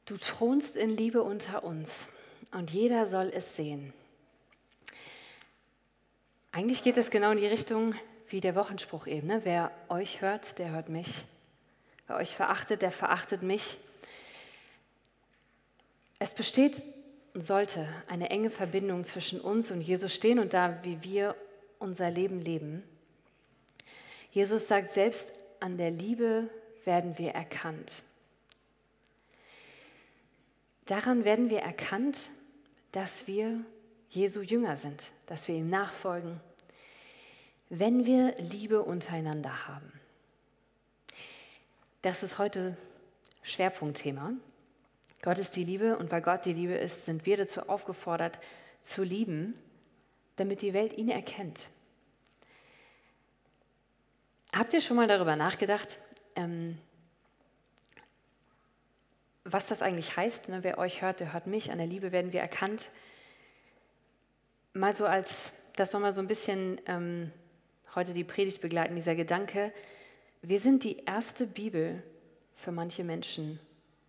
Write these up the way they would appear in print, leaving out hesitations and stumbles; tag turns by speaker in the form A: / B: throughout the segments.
A: Du thronst in Liebe unter uns und jeder soll es sehen. Eigentlich geht es genau in die Richtung wie der Wochenspruch eben. Ne? Wer euch hört, der hört mich. Wer euch verachtet, der verachtet mich. Es besteht und sollte eine enge Verbindung zwischen uns und Jesus stehen und da, wie wir unser Leben leben. Jesus sagt selbst, an der Liebe werden wir erkannt. Daran werden wir erkannt, dass wir Jesu Jünger sind, dass wir ihm nachfolgen, wenn wir Liebe untereinander haben. Das ist heute Schwerpunktthema. Gott ist die Liebe und weil Gott die Liebe ist, sind wir dazu aufgefordert, zu lieben, damit die Welt ihn erkennt. Habt ihr schon mal darüber nachgedacht, was das eigentlich heißt? Ne? Wer euch hört, der hört mich. An der Liebe werden wir erkannt. Mal so das soll mal so ein bisschen heute die Predigt begleiten, dieser Gedanke. Wir sind die erste Bibel für manche Menschen.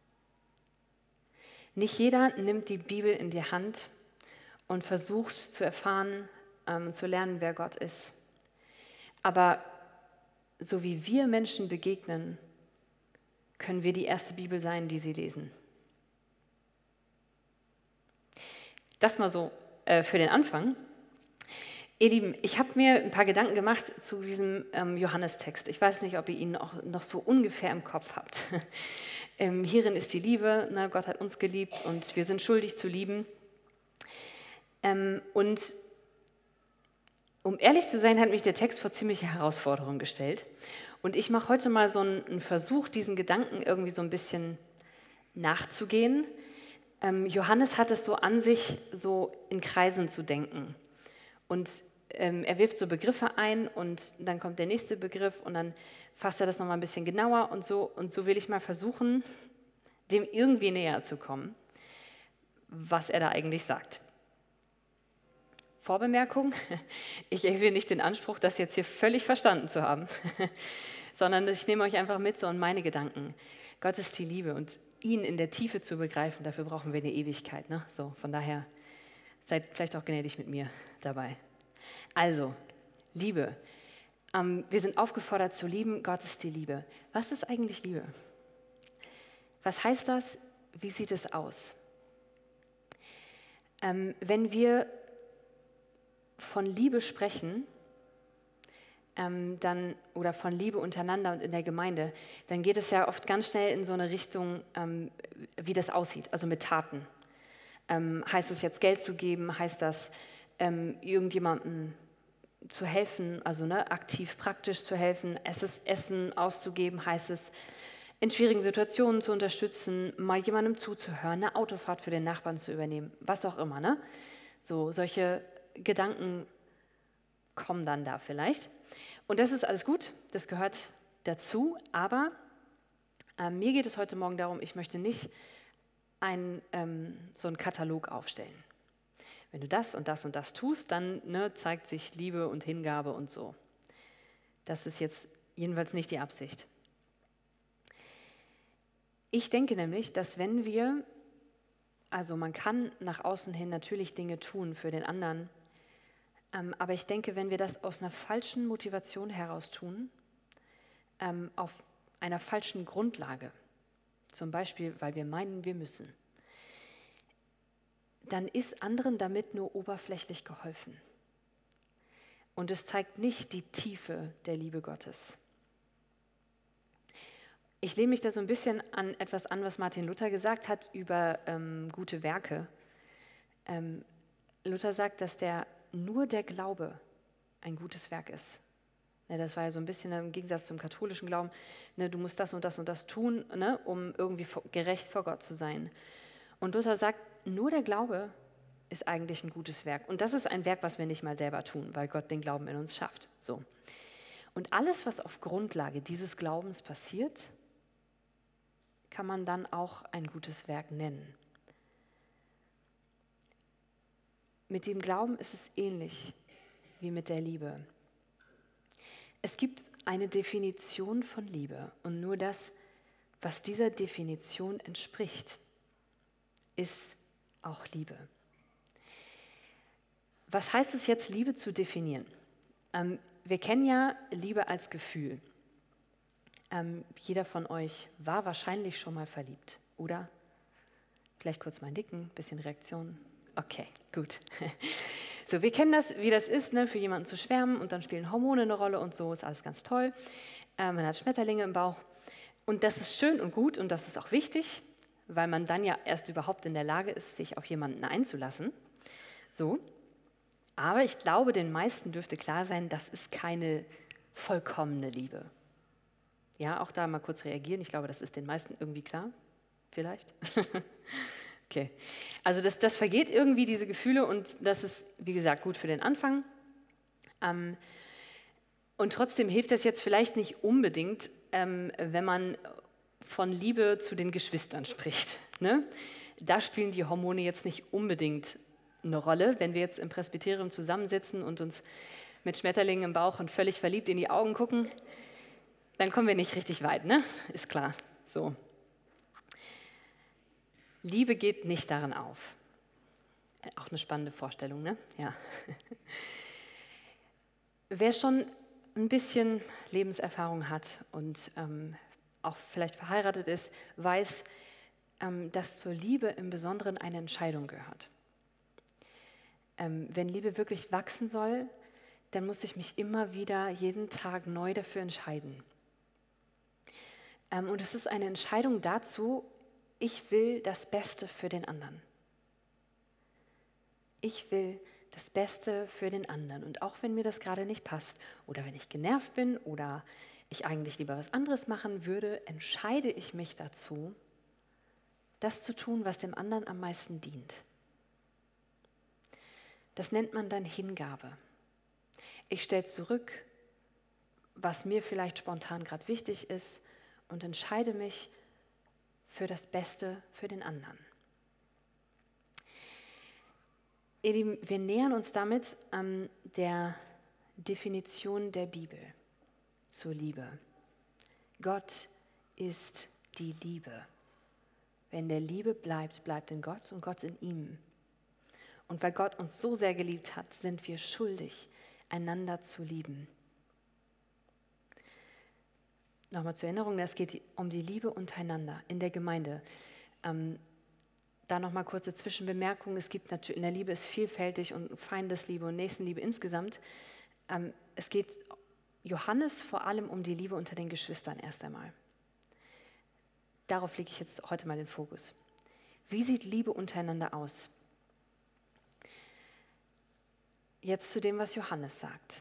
A: Nicht jeder nimmt die Bibel in die Hand und versucht zu erfahren, zu lernen, wer Gott ist. Aber so wie wir Menschen begegnen, können wir die erste Bibel sein, die sie lesen. Das mal so für den Anfang. Ihr Lieben, ich habe mir ein paar Gedanken gemacht zu diesem Johannestext. Ich weiß nicht, ob ihr ihn auch noch so ungefähr im Kopf habt. Hierin ist die Liebe, ne? Gott hat uns geliebt und wir sind schuldig zu lieben. Und um ehrlich zu sein, hat mich der Text vor ziemliche Herausforderungen gestellt. Und ich mache heute mal so einen Versuch, diesen Gedanken irgendwie so ein bisschen nachzugehen. Johannes hat es so an sich, so in Kreisen zu denken. Und er wirft so Begriffe ein und dann kommt der nächste Begriff und dann fasst er das nochmal ein bisschen genauer und so. Und so will ich mal versuchen, dem irgendwie näher zu kommen, was er da eigentlich sagt. Vorbemerkung, ich erhebe nicht den Anspruch, das jetzt hier völlig verstanden zu haben, sondern ich nehme euch einfach mit so in meine Gedanken. Gott ist die Liebe und ihn in der Tiefe zu begreifen, dafür brauchen wir eine Ewigkeit. Ne? So, von daher seid vielleicht auch gnädig mit mir dabei. Also, Liebe. Wir sind aufgefordert zu lieben, Gott ist die Liebe. Was ist eigentlich Liebe? Was heißt das? Wie sieht es aus? Wenn wir von Liebe sprechen, oder von Liebe untereinander und in der Gemeinde, dann geht es ja oft ganz schnell in so eine Richtung, wie das aussieht, also mit Taten. Heißt es jetzt Geld zu geben, heißt das irgendjemandem zu helfen, also aktiv praktisch zu helfen, Essen auszugeben, heißt es in schwierigen Situationen zu unterstützen, mal jemandem zuzuhören, eine Autofahrt für den Nachbarn zu übernehmen, was auch immer. Ne? So, solche Gedanken kommen dann da vielleicht. Und das ist alles gut, das gehört dazu, aber mir geht es heute Morgen darum, ich möchte nicht so einen Katalog aufstellen. Wenn du das und das und das tust, dann zeigt sich Liebe und Hingabe und so. Das ist jetzt jedenfalls nicht die Absicht. Ich denke nämlich, dass wenn wir, also man kann nach außen hin natürlich Dinge tun für den anderen, aber ich denke, wenn wir das aus einer falschen Motivation heraus tun, auf einer falschen Grundlage, zum Beispiel, weil wir meinen, wir müssen, dann ist anderen damit nur oberflächlich geholfen. Und es zeigt nicht die Tiefe der Liebe Gottes. Ich lehne mich da so ein bisschen an etwas an, was Martin Luther gesagt hat über gute Werke. Luther sagt, dass nur der Glaube ein gutes Werk ist. Das war ja so ein bisschen im Gegensatz zum katholischen Glauben. Du musst das und das und das tun, um irgendwie gerecht vor Gott zu sein. Und Luther sagt, nur der Glaube ist eigentlich ein gutes Werk. Und das ist ein Werk, was wir nicht mal selber tun, weil Gott den Glauben in uns schafft. So. Und alles, was auf Grundlage dieses Glaubens passiert, kann man dann auch ein gutes Werk nennen. Mit dem Glauben ist es ähnlich wie mit der Liebe. Es gibt eine Definition von Liebe und nur das, was dieser Definition entspricht, ist auch Liebe. Was heißt es jetzt, Liebe zu definieren? Wir kennen ja Liebe als Gefühl. Jeder von euch war wahrscheinlich schon mal verliebt, oder? Vielleicht kurz mal nicken, bisschen Reaktion. Okay, gut. So, wir kennen das, wie das ist, ne, für jemanden zu schwärmen und dann spielen Hormone eine Rolle und so, ist alles ganz toll. Man hat Schmetterlinge im Bauch und das ist schön und gut und das ist auch wichtig, weil man dann ja erst überhaupt in der Lage ist, sich auf jemanden einzulassen. So, aber ich glaube, den meisten dürfte klar sein, das ist keine vollkommene Liebe. Ja, auch da mal kurz reagieren. Ich glaube, das ist den meisten irgendwie klar. Vielleicht? Okay. Also das vergeht irgendwie, diese Gefühle, und das ist, wie gesagt, gut für den Anfang. Und trotzdem hilft das jetzt vielleicht nicht unbedingt, wenn man von Liebe zu den Geschwistern spricht. Ne? Da spielen die Hormone jetzt nicht unbedingt eine Rolle. Wenn wir jetzt im Presbyterium zusammensitzen und uns mit Schmetterlingen im Bauch und völlig verliebt in die Augen gucken, dann kommen wir nicht richtig weit, ne? Ist klar. So. Liebe geht nicht darin auf. Auch eine spannende Vorstellung, ne? Ja. Wer schon ein bisschen Lebenserfahrung hat und auch vielleicht verheiratet ist, weiß, dass zur Liebe im Besonderen eine Entscheidung gehört. Wenn Liebe wirklich wachsen soll, dann muss ich mich immer wieder jeden Tag neu dafür entscheiden. Und es ist eine Entscheidung dazu, ich will das Beste für den anderen. Ich will das Beste für den anderen. Und auch wenn mir das gerade nicht passt oder wenn ich genervt bin oder ich eigentlich lieber was anderes machen würde, entscheide ich mich dazu, das zu tun, was dem anderen am meisten dient. Das nennt man dann Hingabe. Ich stelle zurück, was mir vielleicht spontan gerade wichtig ist, und entscheide mich für das Beste für den anderen. Ihr Lieben, wir nähern uns damit der Definition der Bibel zur Liebe. Gott ist die Liebe. Wer in der Liebe bleibt, bleibt in Gott und Gott in ihm. Und weil Gott uns so sehr geliebt hat, sind wir schuldig, einander zu lieben. Nochmal zur Erinnerung, es geht um die Liebe untereinander in der Gemeinde. Da nochmal kurze Zwischenbemerkung. Es gibt natürlich, in der Liebe ist vielfältig und Feindesliebe und Nächstenliebe insgesamt. Es geht Johannes vor allem um die Liebe unter den Geschwistern erst einmal. Darauf lege ich jetzt heute mal den Fokus. Wie sieht Liebe untereinander aus? Jetzt zu dem, was Johannes sagt.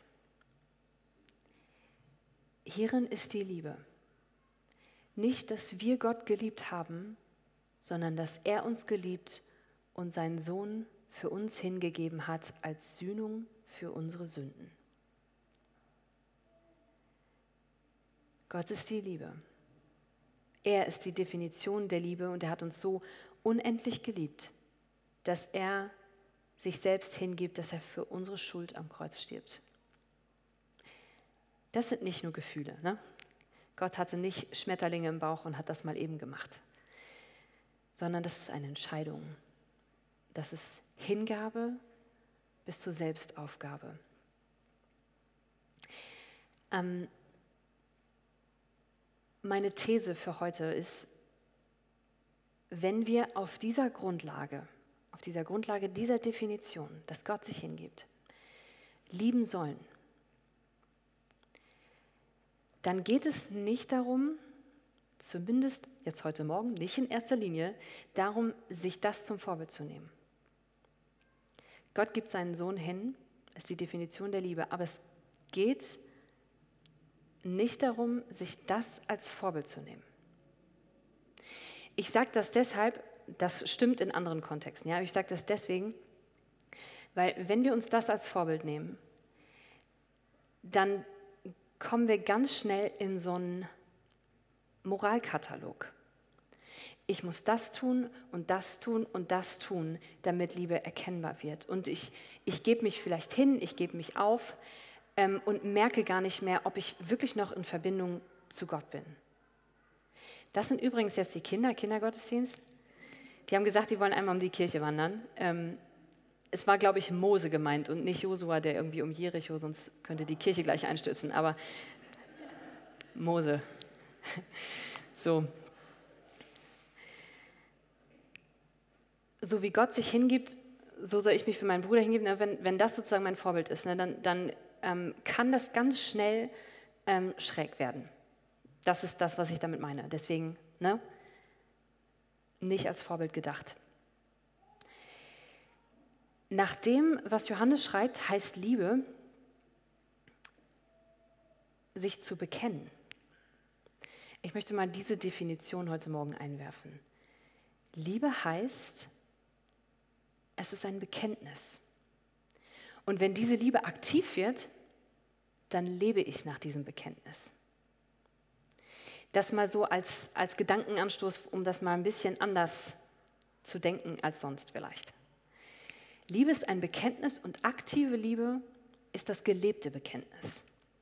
A: Hierin ist die Liebe. Nicht, dass wir Gott geliebt haben, sondern dass er uns geliebt und seinen Sohn für uns hingegeben hat als Sühnung für unsere Sünden. Gott ist die Liebe. Er ist die Definition der Liebe und er hat uns so unendlich geliebt, dass er sich selbst hingibt, dass er für unsere Schuld am Kreuz stirbt. Das sind nicht nur Gefühle. Ne? Gott hatte nicht Schmetterlinge im Bauch und hat das mal eben gemacht, sondern das ist eine Entscheidung. Das ist Hingabe bis zur Selbstaufgabe. Meine These für heute ist, wenn wir auf dieser Grundlage dieser Definition, dass Gott sich hingibt, lieben sollen, dann geht es nicht darum, zumindest jetzt heute Morgen, nicht in erster Linie, darum, sich das zum Vorbild zu nehmen. Gott gibt seinen Sohn hin, ist die Definition der Liebe, aber es geht nicht darum, sich das als Vorbild zu nehmen. Ich sage das deshalb, das stimmt in anderen Kontexten, ja, aber ich sage das deswegen, weil wenn wir uns das als Vorbild nehmen, dann kommen wir ganz schnell in so einen Moralkatalog. Ich muss das tun und das tun und das tun, damit Liebe erkennbar wird. Und ich gebe mich vielleicht hin, ich gebe mich auf und merke gar nicht mehr, ob ich wirklich noch in Verbindung zu Gott bin. Das sind übrigens jetzt die Kindergottesdienst. die haben gesagt, die wollen einmal um die Kirche wandern. Es war, glaube ich, Mose gemeint und nicht Josua, der irgendwie um Jericho, sonst könnte die Kirche gleich einstürzen, aber Mose. So wie Gott sich hingibt, so soll ich mich für meinen Bruder hingeben. Wenn das sozusagen mein Vorbild ist, dann kann das ganz schnell schräg werden. Das ist das, was ich damit meine. Deswegen nicht als Vorbild gedacht. Nach dem, was Johannes schreibt, heißt Liebe, sich zu bekennen. Ich möchte mal diese Definition heute Morgen einwerfen. Liebe heißt, es ist ein Bekenntnis. Und wenn diese Liebe aktiv wird, dann lebe ich nach diesem Bekenntnis. Das mal so als Gedankenanstoß, um das mal ein bisschen anders zu denken als sonst vielleicht. Liebe ist ein Bekenntnis und aktive Liebe ist das gelebte Bekenntnis.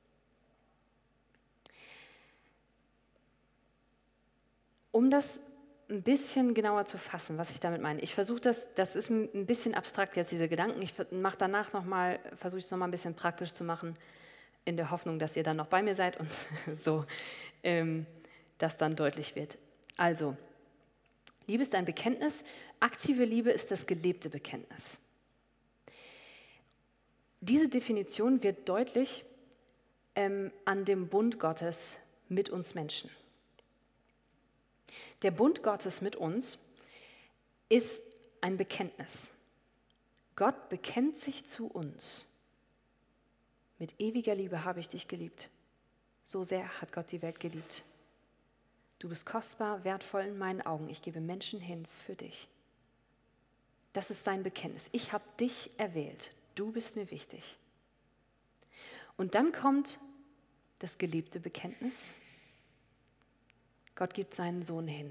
A: Um das ein bisschen genauer zu fassen, was ich damit meine. Ich versuche das ist ein bisschen abstrakt jetzt, diese Gedanken. Ich mache danach versuche es nochmal ein bisschen praktisch zu machen, in der Hoffnung, dass ihr dann noch bei mir seid und so, das dann deutlich wird. Also, Liebe ist ein Bekenntnis, aktive Liebe ist das gelebte Bekenntnis. Diese Definition wird deutlich an dem Bund Gottes mit uns Menschen. Der Bund Gottes mit uns ist ein Bekenntnis. Gott bekennt sich zu uns. Mit ewiger Liebe habe ich dich geliebt. So sehr hat Gott die Welt geliebt. Du bist kostbar, wertvoll in meinen Augen. Ich gebe Menschen hin für dich. Das ist sein Bekenntnis. Ich habe dich erwählt. Du bist mir wichtig. Und dann kommt das gelebte Bekenntnis. Gott gibt seinen Sohn hin.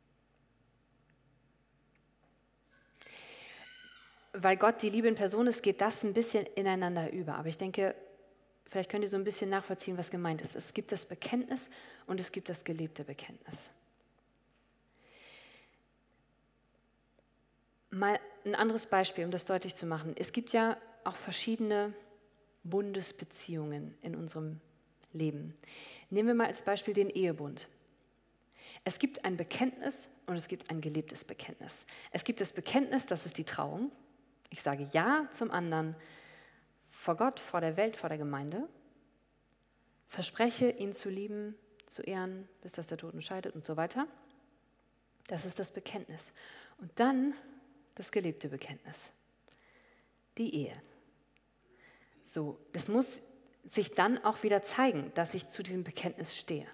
A: Weil Gott die Liebe in Person ist, geht das ein bisschen ineinander über. Aber ich denke, vielleicht könnt ihr so ein bisschen nachvollziehen, was gemeint ist. Es gibt das Bekenntnis und es gibt das gelebte Bekenntnis. Mal ein anderes Beispiel, um das deutlich zu machen. Es gibt ja auch verschiedene Bundesbeziehungen in unserem Leben. Nehmen wir mal als Beispiel den Ehebund. Es gibt ein Bekenntnis und es gibt ein gelebtes Bekenntnis. Es gibt das Bekenntnis, das ist die Trauung. Ich sage Ja zum anderen vor Gott, vor der Welt, vor der Gemeinde. Verspreche, ihn zu lieben, zu ehren, bis dass der Tod uns scheidet und so weiter. Das ist das Bekenntnis. Und dann das gelebte Bekenntnis. Die Ehe. So, das muss sich dann auch wieder zeigen, dass ich zu diesem Bekenntnis stehe.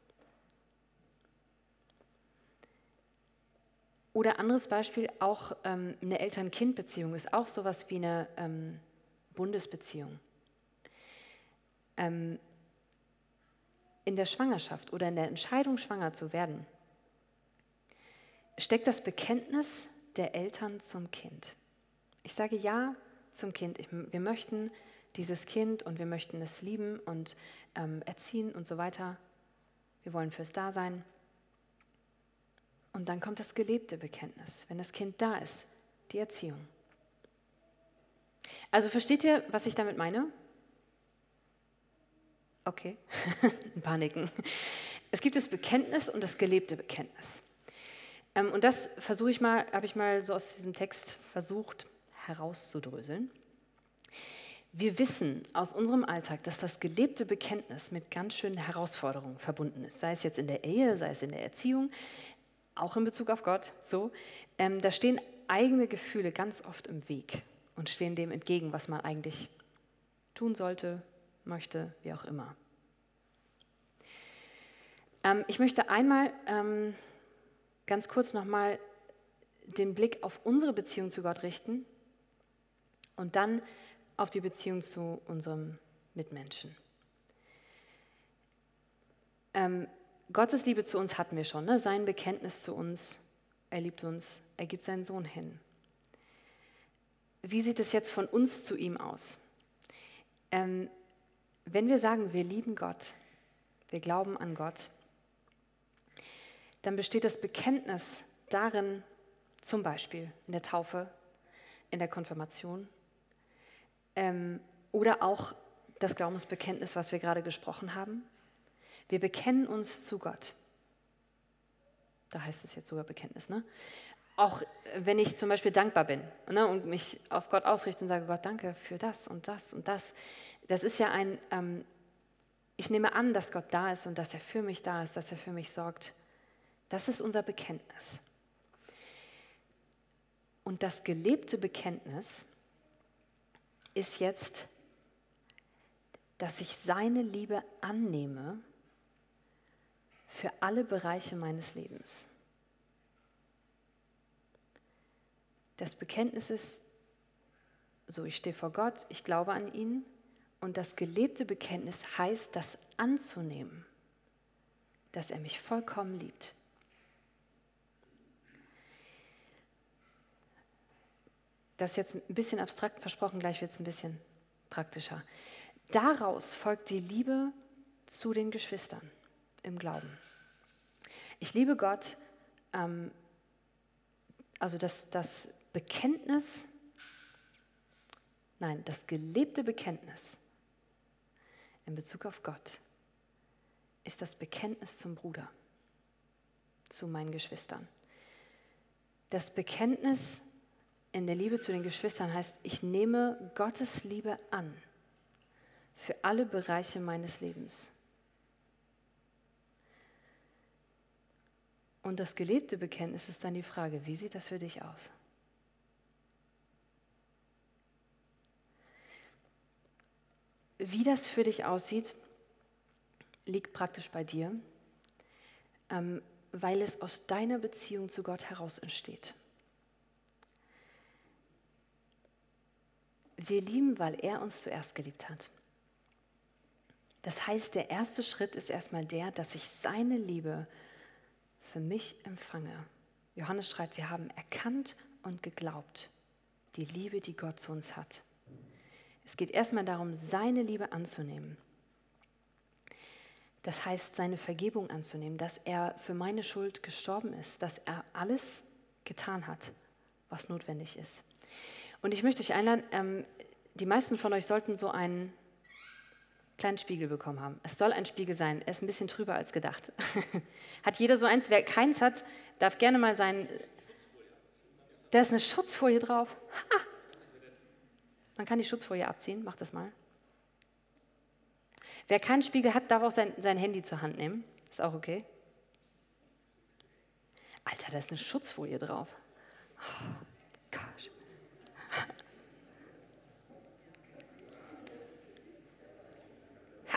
A: Oder anderes Beispiel, auch eine Eltern-Kind-Beziehung ist auch sowas wie eine Bundesbeziehung. In der Schwangerschaft oder in der Entscheidung, schwanger zu werden, steckt das Bekenntnis der Eltern zum Kind. Ich sage Ja zum Kind. Wir möchten dieses Kind und wir möchten es lieben und erziehen und so weiter. Wir wollen fürs Dasein. Und dann kommt das gelebte Bekenntnis, wenn das Kind da ist, die Erziehung. Also versteht ihr, was ich damit meine? Okay, ein paar Nicken. Es gibt das Bekenntnis und das gelebte Bekenntnis. Und das habe ich mal so aus diesem Text versucht herauszudröseln. Wir wissen aus unserem Alltag, dass das gelebte Bekenntnis mit ganz schönen Herausforderungen verbunden ist. Sei es jetzt in der Ehe, sei es in der Erziehung, auch in Bezug auf Gott. So, da stehen eigene Gefühle ganz oft im Weg und stehen dem entgegen, was man eigentlich tun sollte, möchte, wie auch immer. Ich möchte einmal ganz kurz nochmal den Blick auf unsere Beziehung zu Gott richten und dann auf die Beziehung zu unserem Mitmenschen. Gottes Liebe zu uns hatten wir schon, ne? Sein Bekenntnis zu uns, er liebt uns, er gibt seinen Sohn hin. Wie sieht es jetzt von uns zu ihm aus? Wenn wir sagen, wir lieben Gott, wir glauben an Gott, dann besteht das Bekenntnis darin, Zum Beispiel in der Taufe, in der Konfirmation oder auch das Glaubensbekenntnis, was wir gerade gesprochen haben. Wir bekennen uns zu Gott. Da heißt es jetzt sogar Bekenntnis, ne? Auch wenn ich zum Beispiel dankbar bin, ne, und mich auf Gott ausrichte und sage, Gott, danke für das und das und das. Das ist ja ich nehme an, dass Gott da ist und dass er für mich da ist, dass er für mich sorgt. Das ist unser Bekenntnis. Und das gelebte Bekenntnis ist jetzt, dass ich seine Liebe annehme für alle Bereiche meines Lebens. Das Bekenntnis ist so, ich stehe vor Gott, ich glaube an ihn und das gelebte Bekenntnis heißt, das anzunehmen, dass er mich vollkommen liebt. Das ist jetzt ein bisschen abstrakt versprochen, gleich wird es ein bisschen praktischer. Daraus folgt die Liebe zu den Geschwistern im Glauben. Ich liebe Gott, also das Bekenntnis, nein, das gelebte Bekenntnis in Bezug auf Gott ist das Bekenntnis zum Bruder, zu meinen Geschwistern. Das Bekenntnis in der Liebe zu den Geschwistern heißt, ich nehme Gottes Liebe an für alle Bereiche meines Lebens. Und das gelebte Bekenntnis ist dann die Frage, wie sieht das für dich aus? Wie das für dich aussieht, liegt praktisch bei dir, weil es aus deiner Beziehung zu Gott heraus entsteht. Wir lieben, weil er uns zuerst geliebt hat. Das heißt, der erste Schritt ist erstmal der, dass ich seine Liebe für mich empfange. Johannes schreibt, wir haben erkannt und geglaubt, die Liebe, die Gott zu uns hat. Es geht erstmal darum, seine Liebe anzunehmen. Das heißt, seine Vergebung anzunehmen, dass er für meine Schuld gestorben ist, dass er alles getan hat, was notwendig ist. Und ich möchte euch einladen, die meisten von euch sollten so einen kleinen Spiegel bekommen haben. Es soll ein Spiegel sein, er ist ein bisschen trüber als gedacht. Hat jeder so eins? Wer keins hat, darf gerne mal sein. Da ist eine Schutzfolie drauf. Ha! Man kann die Schutzfolie abziehen, macht das mal. Wer keinen Spiegel hat, darf auch sein Handy zur Hand nehmen. Ist auch okay. Alter, da ist eine Schutzfolie drauf. Oh, gosh. Ha!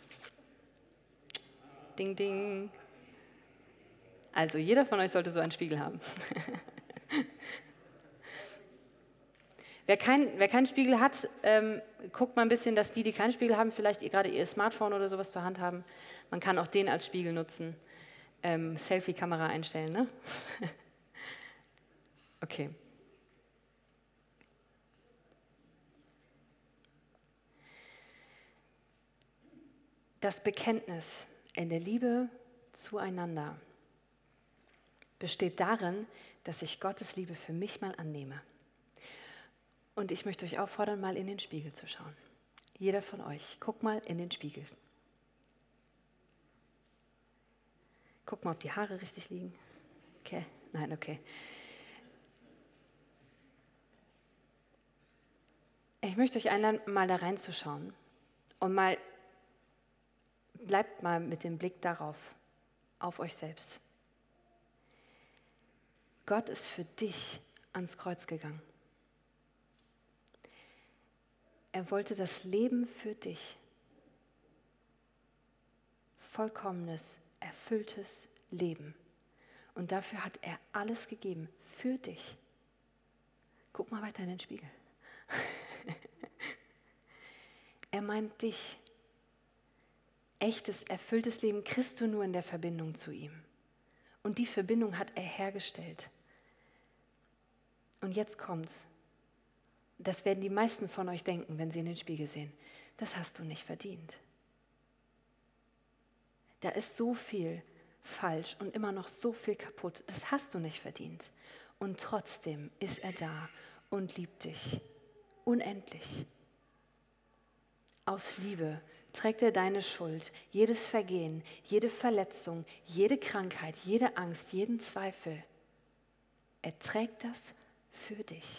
A: Ding, ding. Also jeder von euch sollte so einen Spiegel haben. Wer keinen Spiegel hat, guckt mal ein bisschen, dass die keinen Spiegel haben, vielleicht gerade ihr Smartphone oder sowas zur Hand haben. Man kann auch den als Spiegel nutzen. Selfie-Kamera einstellen, ne? Okay. Das Bekenntnis in der Liebe zueinander besteht darin, dass ich Gottes Liebe für mich mal annehme. Und ich möchte euch auffordern, mal in den Spiegel zu schauen. Jeder von euch, guck mal in den Spiegel. Guck mal, ob die Haare richtig liegen. Okay, nein, okay. Ich möchte euch einladen, mal da reinzuschauen und bleibt mal mit dem Blick darauf, auf euch selbst. Gott ist für dich ans Kreuz gegangen. Er wollte das Leben für dich. Vollkommenes, erfülltes Leben. Und dafür hat er alles gegeben, für dich. Guck mal weiter in den Spiegel. Er meint dich. Echtes, erfülltes Leben kriegst du nur in der Verbindung zu ihm. Und die Verbindung hat er hergestellt. Und jetzt kommt's. Das werden die meisten von euch denken, wenn sie in den Spiegel sehen. Das hast du nicht verdient. Da ist so viel falsch und immer noch so viel kaputt. Das hast du nicht verdient. Und trotzdem ist er da und liebt dich unendlich. Aus Liebe trägt er deine Schuld, jedes Vergehen, jede Verletzung, jede Krankheit, jede Angst, jeden Zweifel. Er trägt das für dich.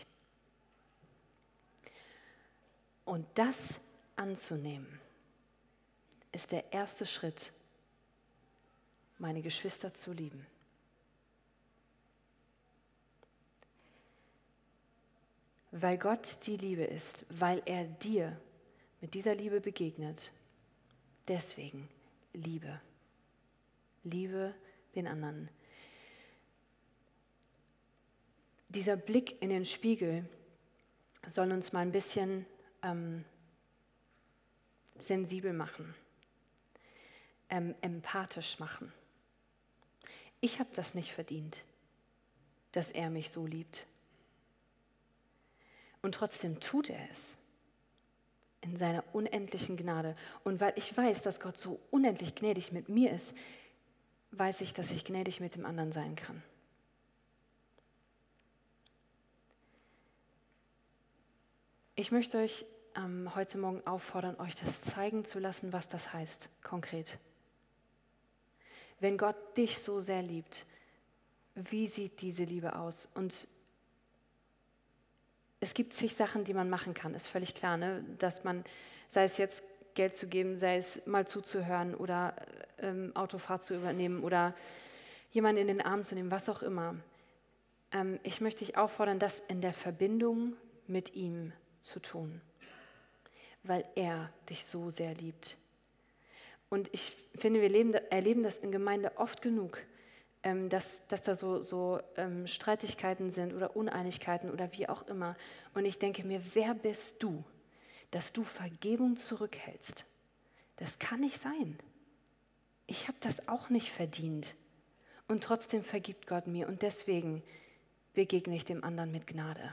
A: Und das anzunehmen, ist der erste Schritt, meine Geschwister zu lieben. Weil Gott die Liebe ist, weil er dir mit dieser Liebe begegnet, deswegen Liebe. Liebe den anderen. Dieser Blick in den Spiegel soll uns mal ein bisschen sensibel machen, empathisch machen. Ich habe das nicht verdient, dass er mich so liebt. Und trotzdem tut er es in seiner unendlichen Gnade. Und weil ich weiß, dass Gott so unendlich gnädig mit mir ist, weiß ich, dass ich gnädig mit dem anderen sein kann. Ich möchte euch heute Morgen auffordern, euch das zeigen zu lassen, was das heißt, konkret. Wenn Gott dich so sehr liebt, wie sieht diese Liebe aus? Und es gibt zig Sachen, die man machen kann, ist völlig klar, ne? Dass man, sei es jetzt Geld zu geben, sei es mal zuzuhören oder Autofahrt zu übernehmen oder jemanden in den Arm zu nehmen, was auch immer. Ich möchte dich auffordern, das in der Verbindung mit ihm zu tun, weil er dich so sehr liebt. Und ich finde, wir erleben das in Gemeinde oft genug, dass da so Streitigkeiten sind oder Uneinigkeiten oder wie auch immer. Und ich denke mir, wer bist du, dass du Vergebung zurückhältst? Das kann nicht sein. Ich habe das auch nicht verdient. Und trotzdem vergibt Gott mir. Und deswegen begegne ich dem anderen mit Gnade.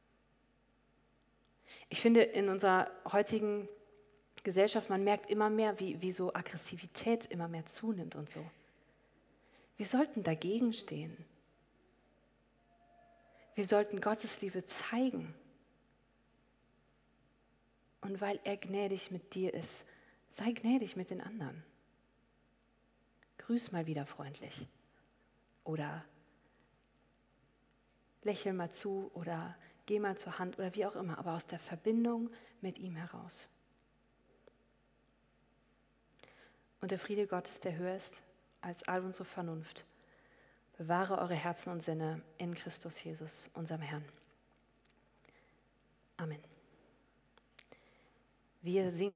A: Ich finde, in unserer heutigen Gesellschaft, man merkt immer mehr, wie so Aggressivität immer mehr zunimmt und so. Wir sollten dagegen stehen. Wir sollten Gottes Liebe zeigen. Und weil er gnädig mit dir ist, sei gnädig mit den anderen. Grüß mal wieder freundlich. Oder lächel mal zu oder geh mal zur Hand oder wie auch immer, aber aus der Verbindung mit ihm heraus. Und der Friede Gottes, der höher ist als all unsere Vernunft, bewahre eure Herzen und Sinne in Christus Jesus, unserem Herrn. Amen. Wir singen.